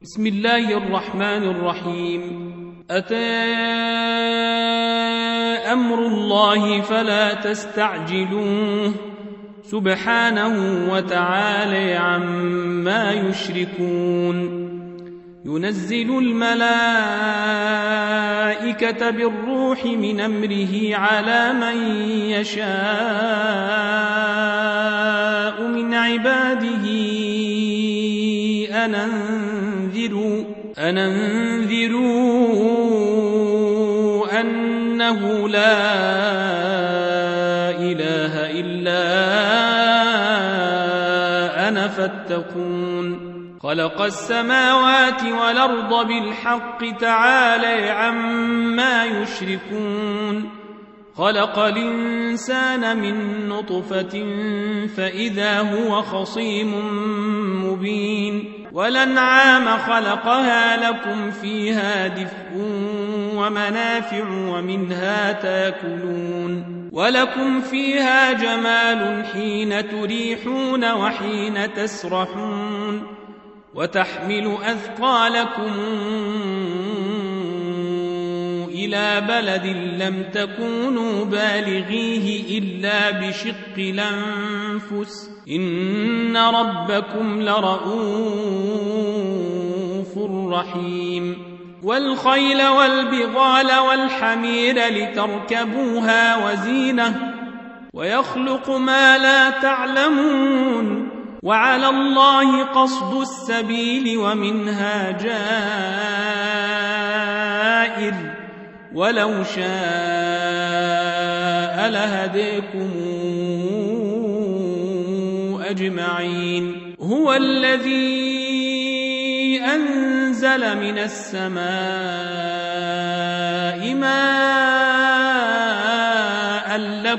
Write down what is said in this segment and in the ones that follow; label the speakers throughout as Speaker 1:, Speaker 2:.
Speaker 1: بسم الله الرحمن الرحيم. أتى أمر الله فلا تستعجلوه سبحانه وتعالى عما يشركون. ينزل الملائكة بالروح من أمره على من يشاء من عباده أن أنذروا أنه لا إله إلا أنا فاتقون. خلق السماوات والأرض بالحق تعالى عما يشركون. خلق الإنسان من نطفة فإذا هو خصيم مبين. والأنعام خلقها لكم فيها دفء ومنافع ومنها تاكلون. ولكم فيها جمال حين تريحون وحين تسرحون. وتحمل أثقالكم إلى بلد لم تكونوا بالغيه إلا بشق الأنفس إن ربكم لرؤوف رحيم. والخيل والبغال والحمير لتركبوها وزينة ويخلق ما لا تعلمون. وعلى الله قصد السبيل ومنها جائر ولو شاء لهديكم أجمعين. هو الذي أنزل من السماء ماء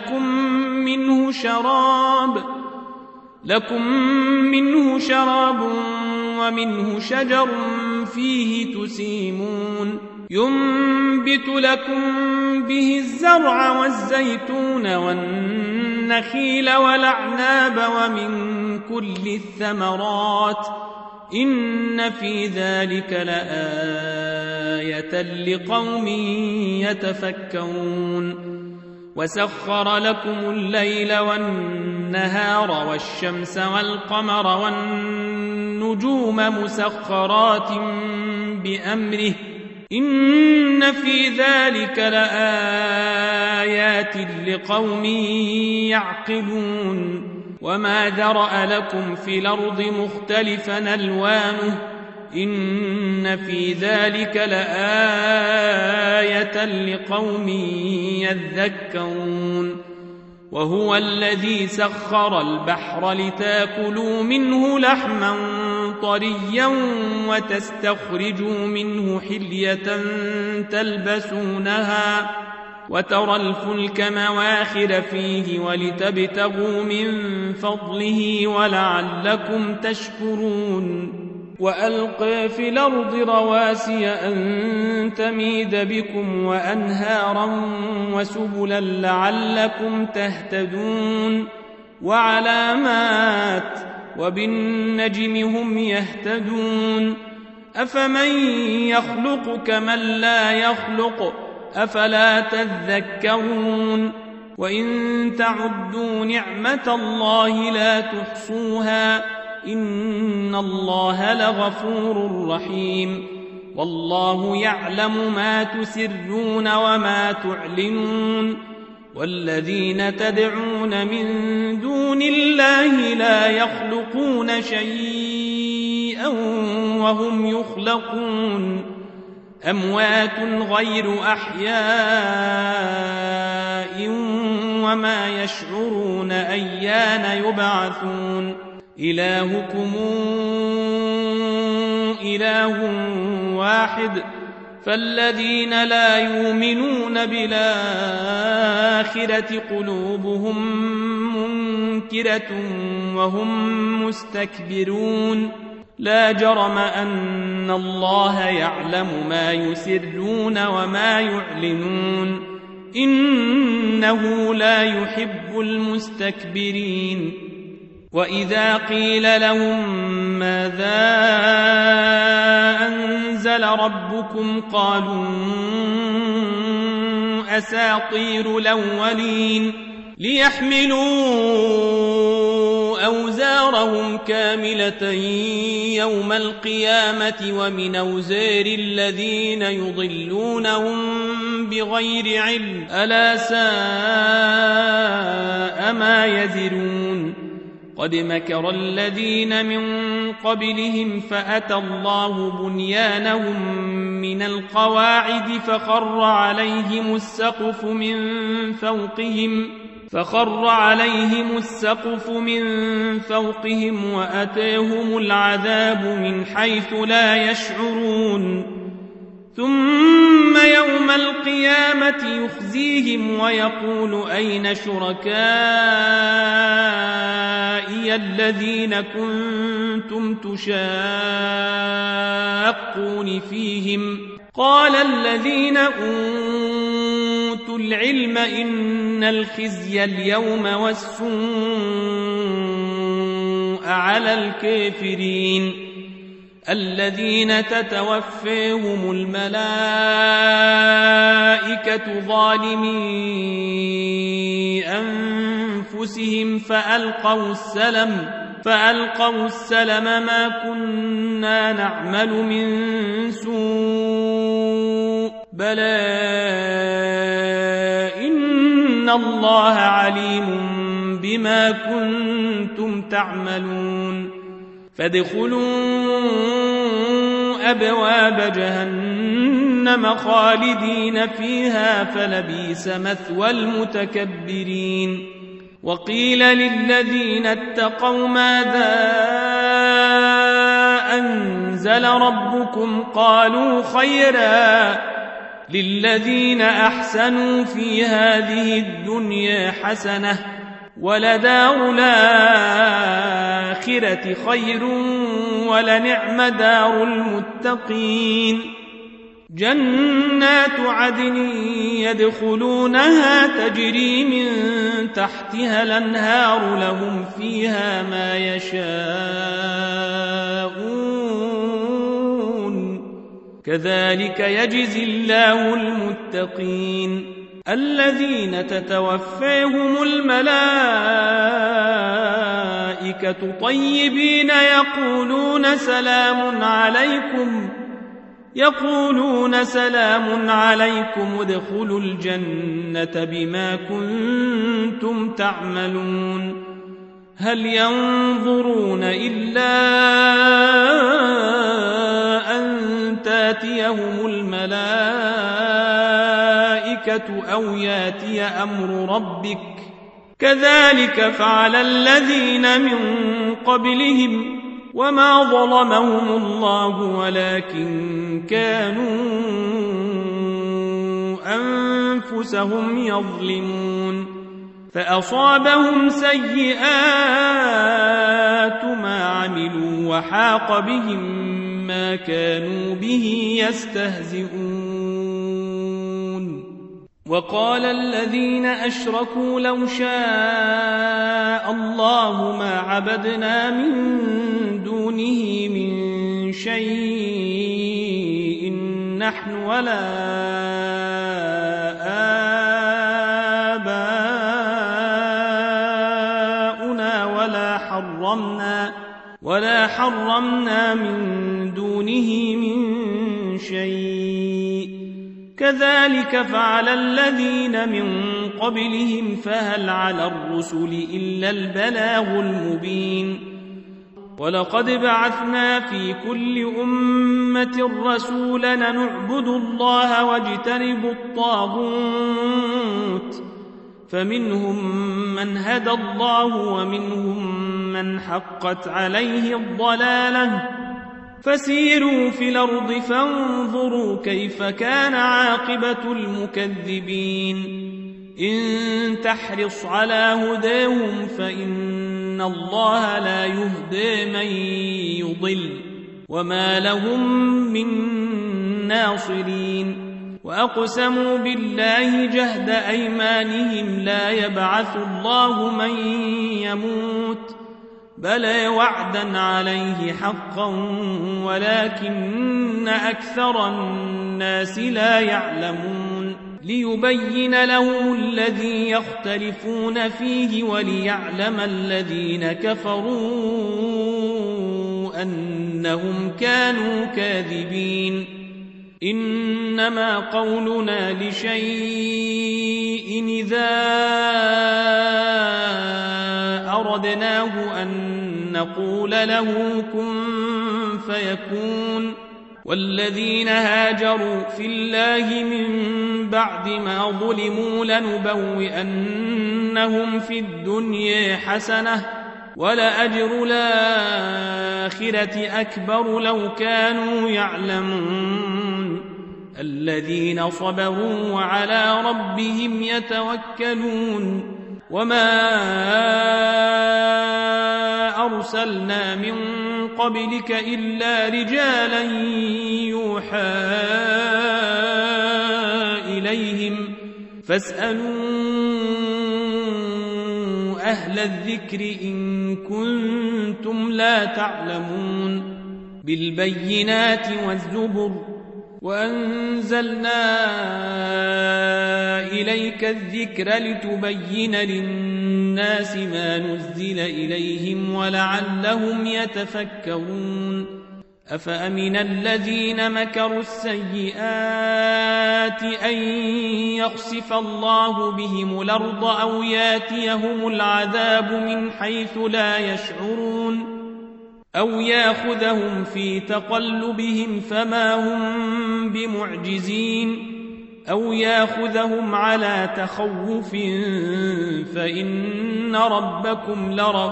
Speaker 1: لكم منه شراب ومنه شجر فيه تسيمون. ينبت لكم به الزرع والزيتون والنخيل والأعناب ومن كل الثمرات إن في ذلك لآية لقوم يتفكرون. وسخر لكم الليل والنهار والشمس والقمر والنجوم مسخرات بأمره إن في ذلك لآيات لقوم يعقلون. وما ذرأ لكم في الأرض مختلفا ألوانه إن في ذلك لآية لقوم يذكرون. وهو الذي سخر البحر لتاكلوا منه لحما طريا وتستخرجوا منه حلية تلبسونها وترى الفلك مواخر فيه ولتبتغوا من فضله ولعلكم تشكرون. وألقى في الأرض رواسي أن تميد بكم وأنهارا وسبلا لعلكم تهتدون. وعلامات وبالنجم هم يهتدون. أفمن يخلق كمن لا يخلق أفلا تذكرون. وإن تعدوا نعمة الله لا تحصوها إن الله لغفور رحيم. والله يعلم ما تسرون وما تعلنون. والذين تدعون من دون الله لا يخلقون شيئا وهم يخلقون. أموات غير أحياء وما يشعرون أيان يبعثون. إلهكم إله واحد فالذين لا يؤمنون بالآخرة قلوبهم منكرة وهم مستكبرون. لا جرم أن الله يعلم ما يسرون وما يعلنون إنه لا يحب المستكبرين. وإذا قيل لهم ماذا أنزل ربكم قالوا أساطير الأولين ليحملوا أوزارهم كاملة يوم القيامة ومن أوزار الذين يضلونهم بغير علم ألا ساء ما يزرون قد مكر الذين من قبلهم فأتى الله بنيانهم من القواعد فخر عليهم السقف من فوقهم وأتاهم العذاب من حيث لا يشعرون ثم يوم القيامة يخزيهم ويقول أين شركائي الذين كنتم تشاقون فيهم قال الذين أوتوا العلم إن الخزي اليوم والسوء على الكافرين الذين تتوفاهم الملائكة ظالمي أنفسهم فألقوا السلم ما كنا نعمل من سوء بلى إن الله عليم بما كنتم تعملون فادخلوا أبواب جهنم خالدين فيها فلبئس مثوى المتكبرين وقيل للذين اتقوا ماذا أنزل ربكم قالوا خيرا للذين أحسنوا في هذه الدنيا حسنة ولدار الآخرة خير ولنعم دار المتقين جنات عدن يدخلونها تجري من تحتها الأنهار لهم فيها ما يشاءون كذلك يجزي الله المتقين الذين تتوفاهم الملائكة طيبين يقولون سلام عليكم ادخلوا الجنة بما كنتم تعملون هل ينظرون إلا أن تاتيهم الملائكة أو ياتي أمر ربك كذلك فعل الذين من قبلهم وما ظلمهم الله ولكن كانوا أنفسهم يظلمون فأصابهم سيئات ما عملوا وحاق بهم ما كانوا به يستهزئون وقال الذين أشركوا لو شاء الله ما عبدنا من دونه من شيء نحن ولا آباؤنا ولا حرمنا من دونه من شيء كذلك فعل الذين من قبلهم فهل على الرسل إلا البلاغ المبين ولقد بعثنا في كل أمة رسولا أن اعبدوا الله واجتنبوا الطاغوت فمنهم من هدى الله ومنهم من حقت عليه الضلالة فسيروا في الأرض فانظروا كيف كان عاقبة المكذبين إن تحرص على هداهم فإن الله لا يهدي من يضل وما لهم من ناصرين وأقسموا بالله جهد أيمانهم لا يبعث الله من يموت بلى وعدا عليه حقا ولكن أكثر الناس لا يعلمون ليبين لهم الذي يختلفون فيه وليعلم الذين كفروا أنهم كانوا كاذبين إنما قولنا لشيء إذا أردناه أن نقول له كن فيكون والذين هاجروا في الله من بعد ما ظلموا لنبوئنهم في الدنيا حسنة ولأجر الآخرة أكبر لو كانوا يعلمون الذين صبروا وعلى ربهم يتوكلون وما أرسلنا من قبلك إلا رجالا يوحى إليهم فاسألوا أهل الذكر إن كنتم لا تعلمون بالبينات والزبر وأنزلنا إليك الذكر لتبين للناس ما نزل إليهم ولعلهم يتفكرون أفأمن الذين مكروا السيئات أن يخسف الله بهم الأرض أو ياتيهم العذاب من حيث لا يشعرون أو ياخذهم في تقلبهم فما هم بمعجزين أو ياخذهم على تخوف فإن ربكم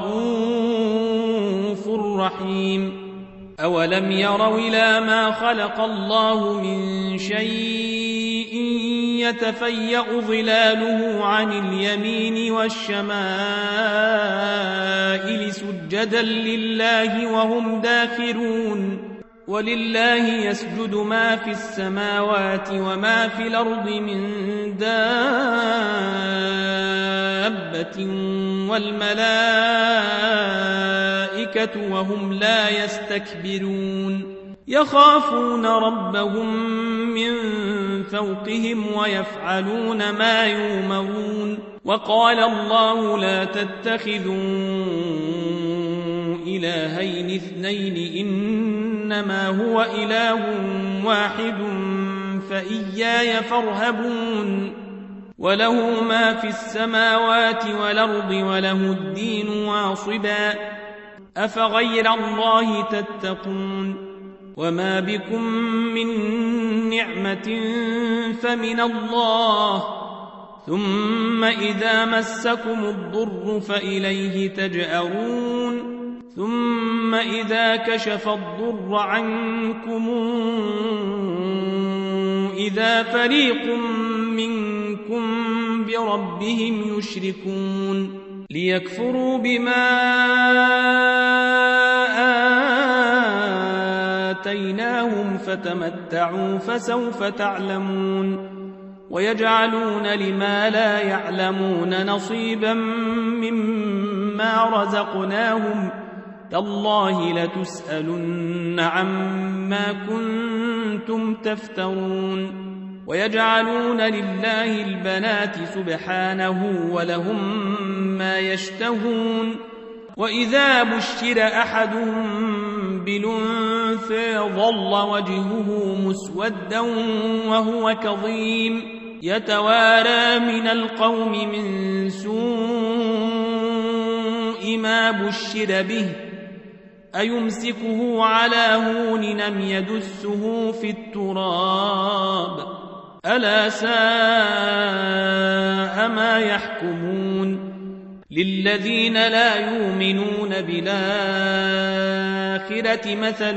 Speaker 1: لرؤوف رحيم أولم يروا إلى ما خلق الله من شيء يتفيأ ظلاله عن اليمين والشمائل سجدا لله وهم داخرون ولله يسجد ما في السماوات وما في الأرض من دابة والملائكة وهم لا يستكبرون يخافون ربهم من فوقهم ويفعلون ما يؤمرون وقال الله لا تتخذوا إلهين اثنين إنما هو إله واحد فإياي فارهبون وله ما في السماوات والأرض وله الدين واصبا أفغير الله تتقون وما بكم من نعمة فمن الله ثم إذا مسكم الضر فإليه تجأرون ثم إذا كشف الضر عنكم إذا فريق منكم بربهم يشركون ليكفروا بما آتيناهم فتمتعوا فسوف تعلمون ويجعلون لما لا يعلمون نصيبا مما رزقناهم تالله لتسألن عما كنتم تفترون ويجعلون لله البنات سبحانه ولهم ما يشتهون وإذا بشر أحدهم بالأنثى ظل وجهه مسودا وهو كظيم يتوارى من القوم من سوء ما بشر به أيمسكه على هون أم يدسه في التراب ألا ساء ما يحكمون للذين لا يؤمنون بالآخرة مثل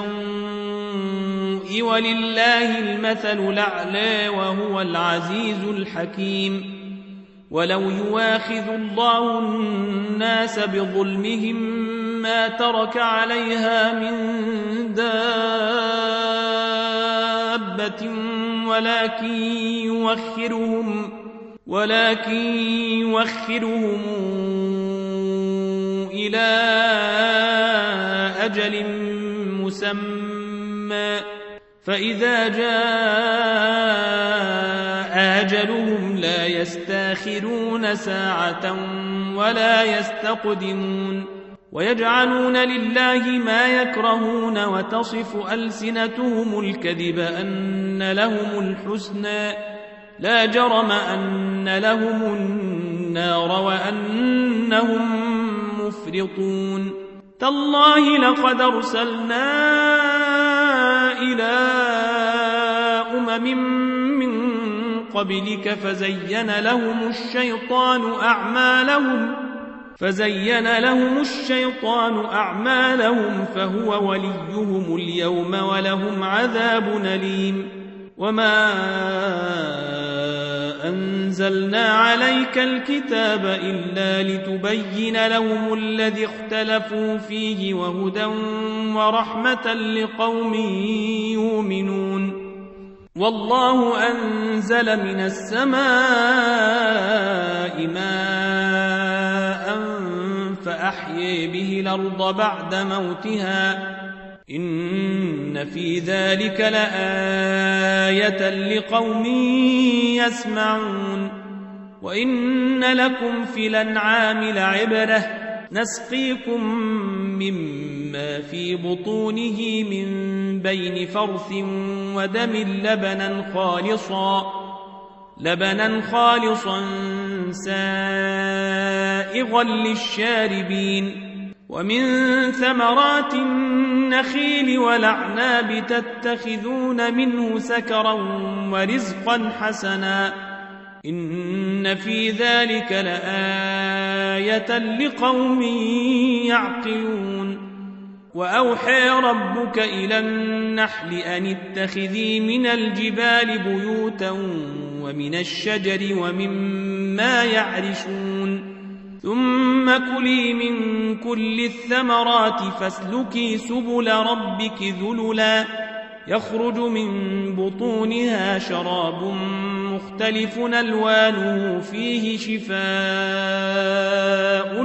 Speaker 1: السوء ولله المثل الأعلى وهو العزيز الحكيم ولو يواخذ الله الناس بظلمهم ما ترك عليها من دابة ولكن يوخرهم إلى أجل مسمى فإذا جاء أجلهم لا يستاخرون ساعة ولا يستقدمون ويجعلون لله ما يكرهون وتصف ألسنتهم الكذب أن لهم الحسنى لا جرم أن لهم النار وأنهم مفرطون تالله لقد أرسلنا إلى من قبلك فزين لهم الشيطان أعمالهم فهو وليهم اليوم ولهم عذاب أليم وما أنزلنا عليك الكتاب إلا لتبين لهم الذي اختلفوا فيه وهدى ورحمة لقوم يؤمنون والله أنزل من السماء ماء فأحيي به الأرض بعد موتها إن في ذلك لآية لقوم يسمعون وإن لكم في الأنعام لعبرة نسقيكم مما في بطونه من بين فرث ودم لبنا خالصا سائغا للشاربين ومن ثمرات النخيل والأعناب تتخذون منه سكرا ورزقا حسنا إن في ذلك لآية لقوم يعقلون وأوحى ربك إلى النحل أن اتخذي من الجبال بيوتا ومن الشجر ومما يعرشون ثم كلي من كل الثمرات فاسلكي سبل ربك ذللا يخرج من بطونها شراب مختلف ألوانه فيه شفاء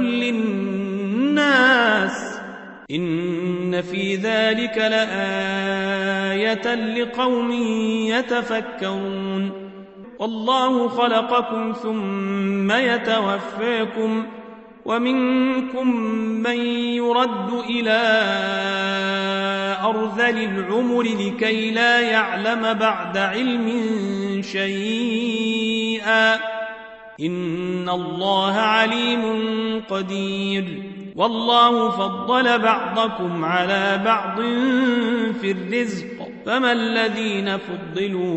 Speaker 1: للناس إن في ذلك لآية لقوم يتفكرون والله خلقكم ثم يتوفاكم ومنكم من يرد إلى أرذل العمر لكي لا يعلم بعد علم شيئا إن الله عليم قدير والله فضل بعضكم على بعض في الرزق فما الذين فضلوا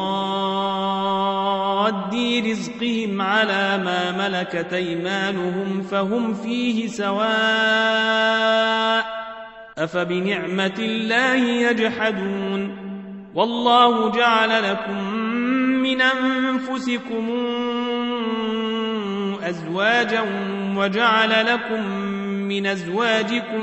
Speaker 1: براد رزقهم على ما ملكت أيمانهم فهم فيه سواء أفبنعمة الله يجحدون والله جعل لكم من أنفسكم أزواجا وجعل لكم من أزواجكم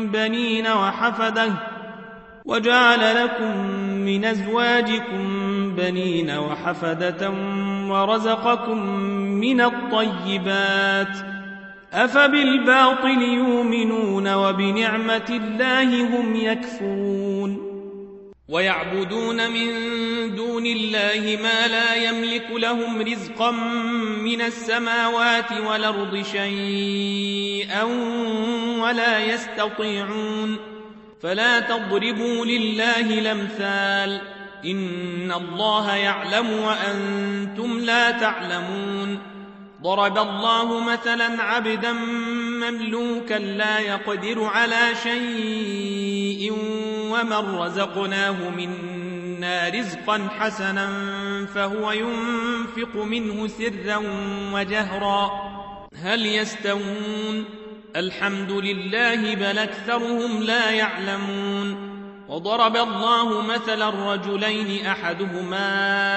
Speaker 1: بنين وحفدة ورزقكم من الطيبات أفبالباطل يؤمنون وبنعمة الله هم يكفرون ويعبدون من دون الله ما لا يملك لهم رزقا من السماوات والأرض شيئا ولا يستطيعون فلا تضربوا لله الأمثال إن الله يعلم وأنتم لا تعلمون ضرب الله مثلا عبدا مملوكا لا يقدر على شيء ومن رزقناه منا رزقا حسنا فهو ينفق منه سرا وجهرا هل يستوون الحمد لله بل أكثرهم لا يعلمون وضرب الله مثلا الرجلين أحدهما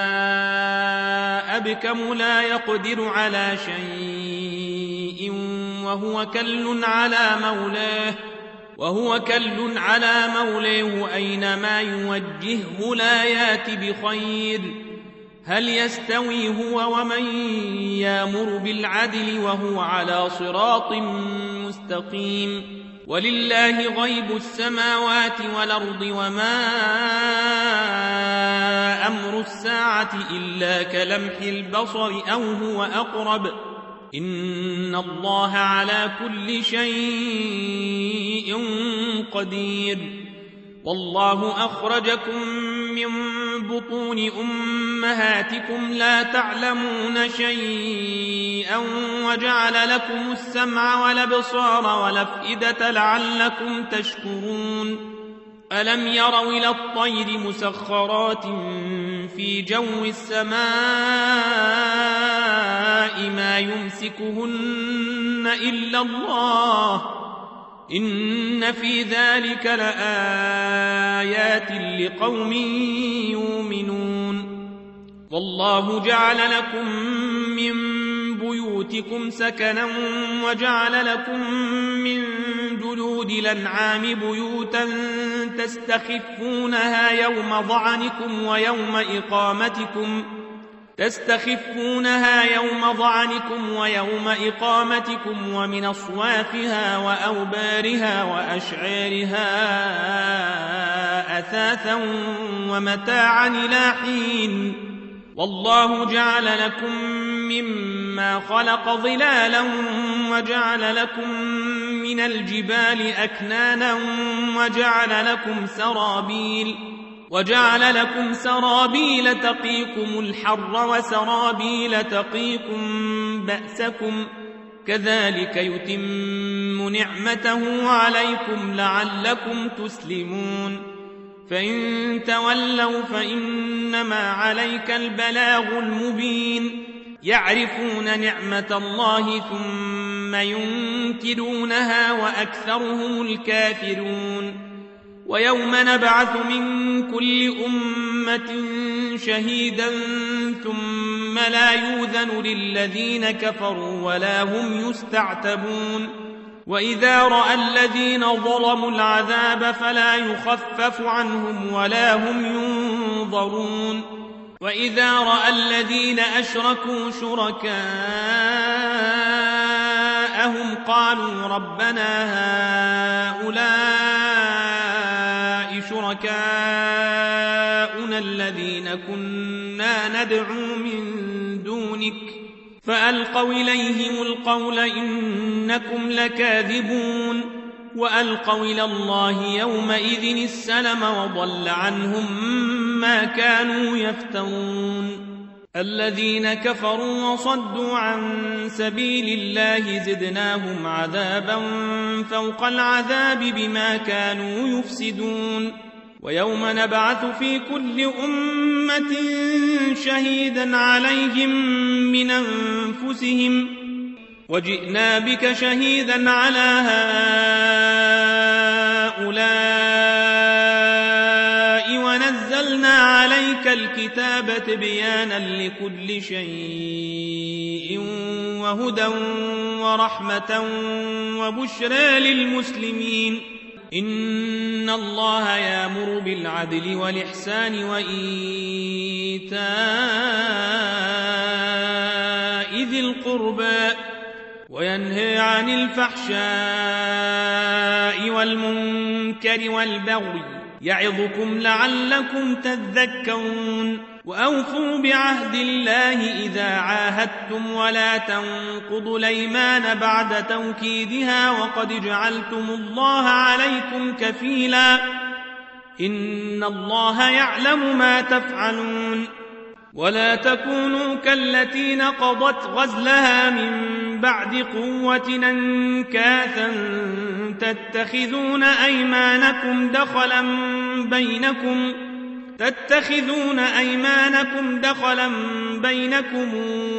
Speaker 1: أبكم لا يقدر على شيء وهو كل على مولاه أينما يوجهه لا يات بخير هل يستوي هو ومن يامر بالعدل وهو على صراط مستقيم ولله غيب السماوات والأرض وما أمر الساعة إلا كلمح البصر أو هو أقرب إن الله على كل شيء قدير والله أخرجكم من بطون أمهاتكم لا تعلمون شيئا وجعل لكم السمع والأبصار والأفئدة لعلكم تشكرون ألم يروا إلى الطير مسخرات في جو السماء ما يمسكهن إلا الله إن في ذلك لآيات لقوم يؤمنون والله جعل لكم من بيوتكم سكنا وجعل لكم من جلود الأنعام بيوتا تستخفونها يوم ضعنكم ويوم إقامتكم ومن أصوافها وأوبارها وأشعارها أثاثا ومتاعا إلى حين والله جعل لكم مما خلق ظلالا وجعل لكم من الجبال أكنانا وجعل لكم سرابيل تقيكم الحر وسرابيل تقيكم بأسكم كذلك يتم نعمته عليكم لعلكم تسلمون فإن تولوا فإنما عليك البلاغ المبين يعرفون نعمة الله ثم ينكرونها وأكثرهم الكافرون ويوم نبعث من كل أمة شهيدا ثم لا يؤذن للذين كفروا ولا هم يستعتبون وإذا رأى الذين ظلموا العذاب فلا يخفف عنهم ولا هم ينظرون وإذا رأى الذين أشركوا شركاءهم قالوا ربنا هؤلاء شركاؤنا الذين كنا ندعو من دونك فألقوا إليهم القول إنكم لكاذبون وألقوا إلى الله يومئذ السلم وضل عنهم ما كانوا يفترون الذين كفروا وصدوا عن سبيل الله زدناهم عذابا فوق العذاب بما كانوا يفسدون ويوم نبعث في كل أمة شهيدا عليهم من أنفسهم وجئنا بك شهيدا على هؤلاء ونزلنا عليك الكتاب تبيانا لكل شيء وهدى ورحمة وبشرى للمسلمين إن الله يأمر بالعدل والإحسان وإيتاء ذي القربى وينهى عن الفحشاء والمنكر والبغي يعظكم لعلكم تذكرون وأوفوا بعهد الله إذا عاهدتم ولا تنقضوا الأيمان بعد توكيدها وقد جعلتم الله عليكم كفيلا إن الله يعلم ما تفعلون ولا تكونوا كالتي نقضت غزلها من بعد قوة أنكاثا تتخذون أيمانكم دخلا بينكم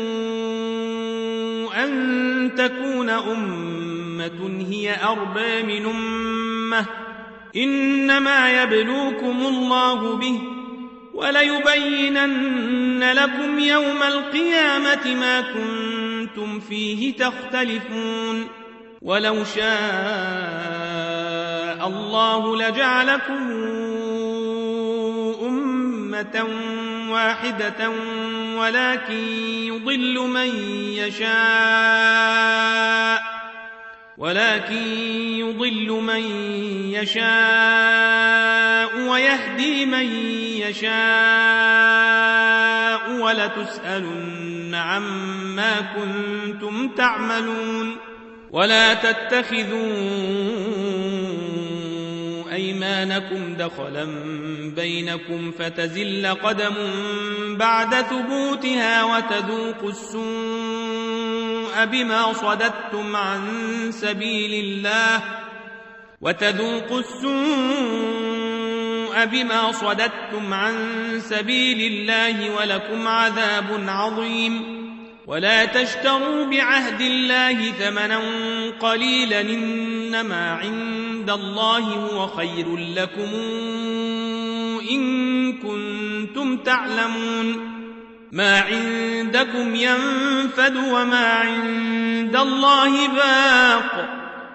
Speaker 1: أن تكون أمة هي أربى من أمة إنما يبلوكم الله به وليبينن لكم يوم القيامة ما كنتم فيه تختلفون ولو شاء الله لجعلكم أمة واحدة ولكن يضل من يشاء ولكن يضل من يشاء ويهدي من يشاء ولتسألن عما كنتم تعملون ولا تتخذوا أيمانكم دخلا بينكم فتزل قدم بعد ثبوتها وتذوقوا السوء بما صددتم عن سبيل الله ولكم عذاب عظيم ولا تشتروا بعهد الله ثمنا قليلا إنما عند الله هو خير لكم إن كنتم تعلمون ما عندكم ينفد وما عند الله باق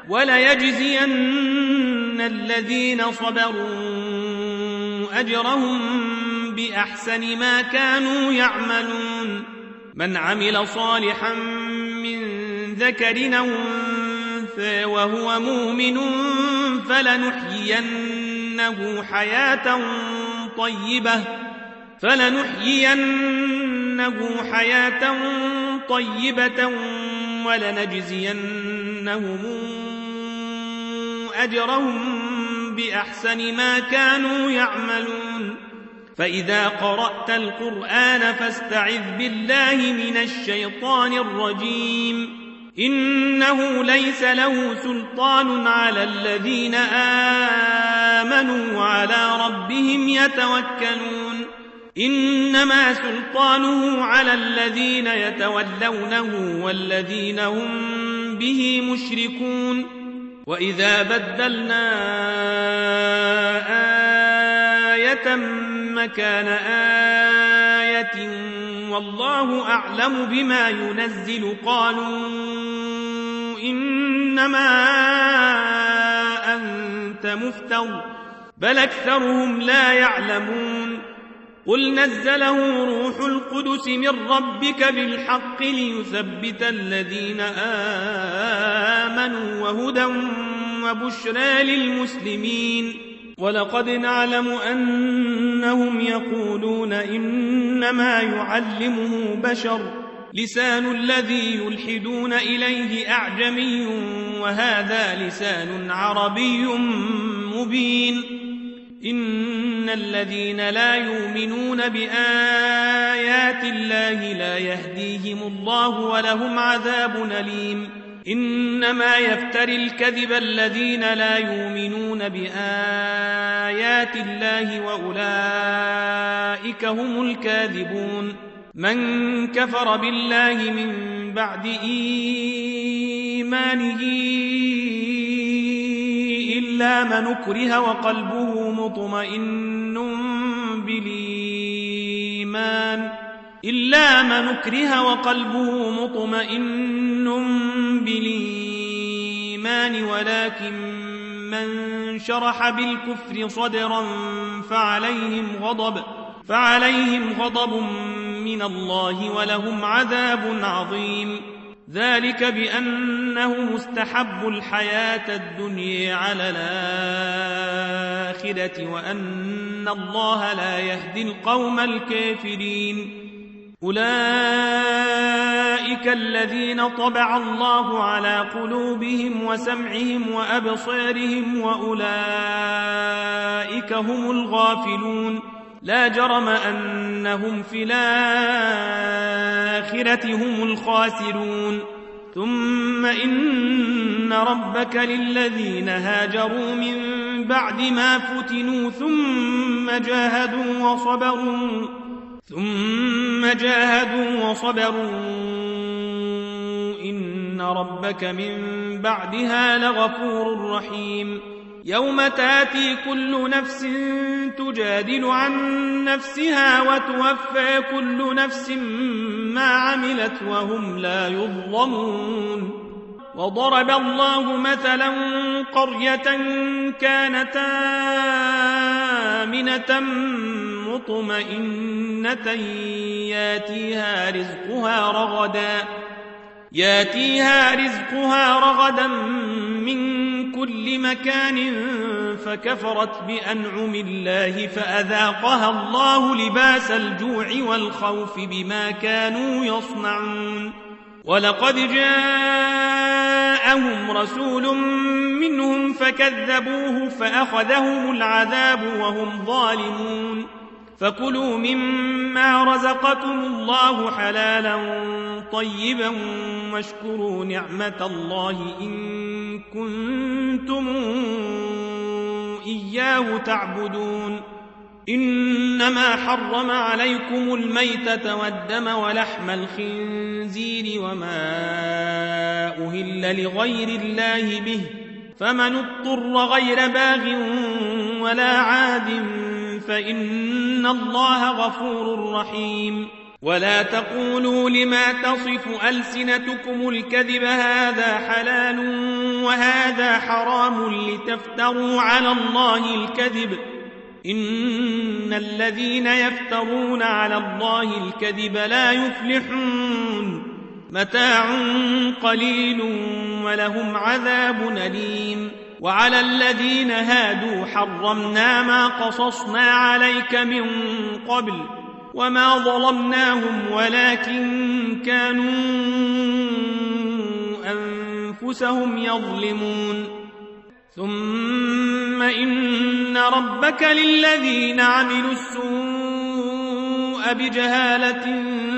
Speaker 1: وليجزين الذين صبروا أجرهم بأحسن ما كانوا يعملون من عمل صالحا من ذكر أو أنثى وهو مؤمن فلنحيينه حياة طيبة ولنجزينهم أجرهم بأحسن ما كانوا يعملون فإذا قرأت القرآن فاستعذ بالله من الشيطان الرجيم إنه ليس له سلطان على الذين آمنوا وعلى ربهم يتوكلون إنما سلطانه على الذين يتولونه والذين هم به مشركون وإذا بدلنا آية مكان آية والله أعلم بما ينزل قالوا إنما أنت مفتر بل أكثرهم لا يعلمون قل نزله روح القدس من ربك بالحق ليثبت الذين آمنوا وهدى وبشرى للمسلمين ولقد نعلم أنهم يقولون إنما يعلمه بشر لسان الذي يلحدون إليه أعجمي وهذا لسان عربي مبين إن الذين لا يؤمنون بآيات الله لا يهديهم الله ولهم عذاب أليم إنما يفتري الكذب الذين لا يؤمنون بآيات الله وأولئك هم الكاذبون من كفر بالله من بعد إيمانه إلا من أكره وقلبه مطمئن بالإيمان ولكن من شرح بالكفر صدرا فعليهم غضب من الله ولهم عذاب عظيم ذلك بأنه مستحب الحياة الدنيا على الآخرة وأن الله لا يهدي القوم الكافرين أولئك الذين طبع الله على قلوبهم وسمعهم وأبصارهم وأولئك هم الغافلون لا جرم أنهم في الآخرة هم الخاسرون ثم إن ربك للذين هاجروا من بعد ما فتنوا ثم جاهدوا وصبروا إن ربك من بعدها لغفور رحيم يوم تاتي كل نفس تجادل عن نفسها وتوفى كل نفس ما عملت وهم لا يظلمون وضرب الله مثلا قرية كانت آمنة مطمئنة ياتيها رزقها رغدا من كل مكان فكفرت بأنعم الله فأذاقها الله لباس الجوع والخوف بما كانوا يصنعون ولقد جاءهم رسول منهم فكذبوه فأخذهم العذاب وهم ظالمون فكلوا مما رزقكم الله حلالا طيبا واشكروا نعمة الله إن كنتم إياه تعبدون إنما حرم عليكم الميتة والدم ولحم الخنزير وما أهل لغير الله به فمن اضطر غير باغ ولا عاد فإن الله غفور رحيم ولا تقولوا لما تصف ألسنتكم الكذب هذا حلال وهذا حرام لتفتروا على الله الكذب إن الذين يفترون على الله الكذب لا يفلحون متاع قليل ولهم عذاب أليم وعلى الذين هادوا حرمنا ما قصصنا عليك من قبل وما ظلمناهم ولكن كانوا أنفسهم يظلمون ثم إن ربك للذين عملوا السوء بجهالة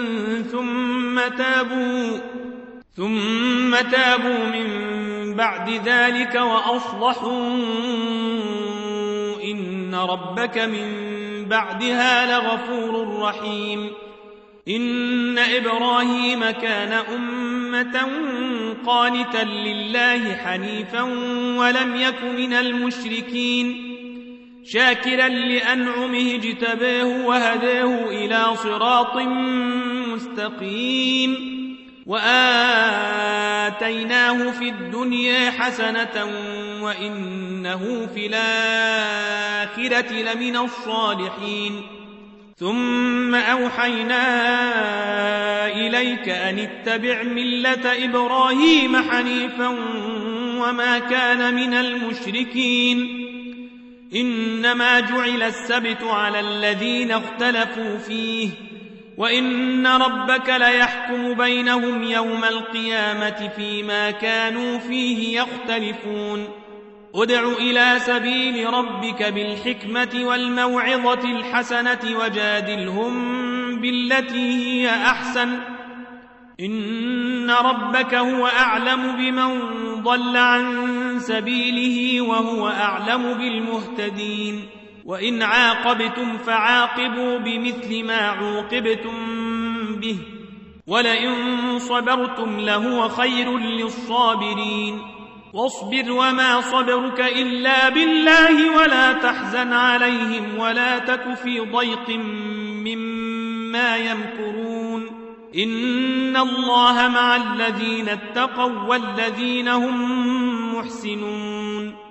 Speaker 1: ثم تابوا من بعد ذلك وأصلحوا إن ربك من بعدها لغفور رحيم إن إبراهيم كان أمة قانتا لله حنيفا ولم يك من المشركين شاكرا لأنعمه اجتباه وهداه إلى صراط مستقيم وآتيناه في الدنيا حسنة وإنه في الآخرة لمن الصالحين ثم أوحينا إليك أن اتبع ملة إبراهيم حنيفا وما كان من المشركين إنما جعل السبت على الذين اختلفوا فيه وإن ربك ليحكم بينهم يوم القيامة فيما كانوا فيه يختلفون ادع إلى سبيل ربك بالحكمة والموعظة الحسنة وجادلهم بالتي هي أحسن إن ربك هو أعلم بمن ضل عن سبيله وهو أعلم بالمهتدين وإن عاقبتم فعاقبوا بمثل ما عوقبتم به ولئن صبرتم لهو خير للصابرين واصبر وما صبرك إلا بالله ولا تحزن عليهم ولا تك في ضيق مما يمكرون إن الله مع الذين اتقوا والذين هم محسنون